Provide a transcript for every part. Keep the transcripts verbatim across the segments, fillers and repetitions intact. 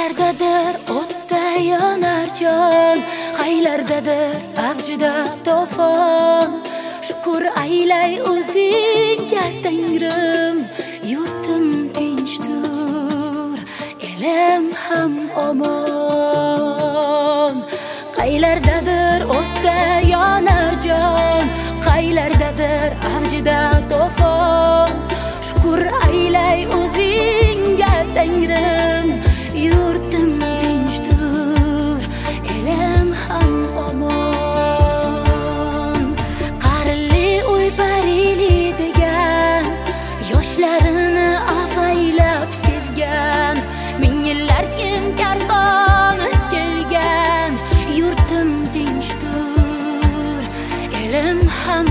Qaylardadir o'tda yonar jon, qaylardadir avjida to'fon. Shukr aylay o'zingga Tangrim, yurtim tinchdir, elim ham omon. Qaylardadir o'tda yonar jon, qaylardadir avjida to'fon. Shukr aylay o'zingga Tangrim, yurtim tinchdir, elim ham omon. Qarli uy barili degan, yoshlarini avaylab sevgan, ming yillar keyin karvoni kelgan, yurtim tinchdir, elim ham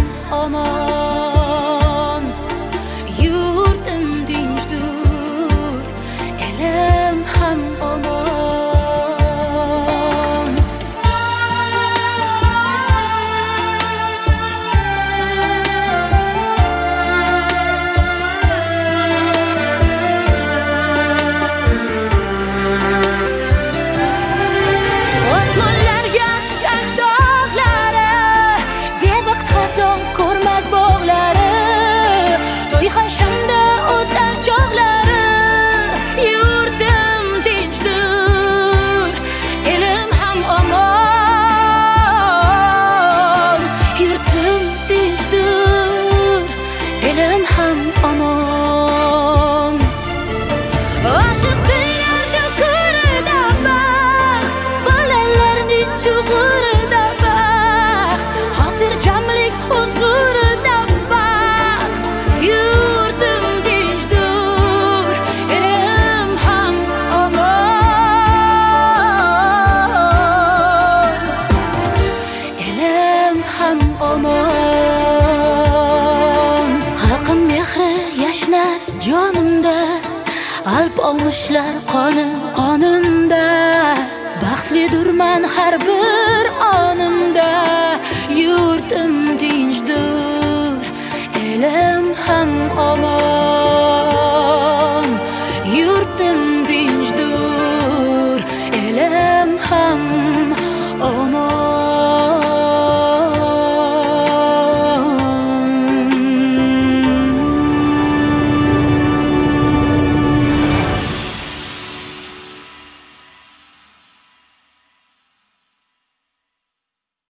omon. Yurtim tinchdir, elim ham omon. Osmonlarga tutash dog'lari, bebaxt xazon ko'rmas bog'lari, to'y hashamda o'tar chog'lari, yurtim tinchdir, elim ham omon. Yurtim tinchdir, elim ham omon. Oshiq dillarda ko'rida baxt, bolalarning chug'urida baxt, xotirjamlik huzurida baxt. Yurtim tinchdir, elim ham omon. Elim ham omon. Xalqim mehri yashnar jonimda, alp olmishlar qoni qonimda. Baxtlidirman har bir onimda, yurtim tinchdir, elim ham omon.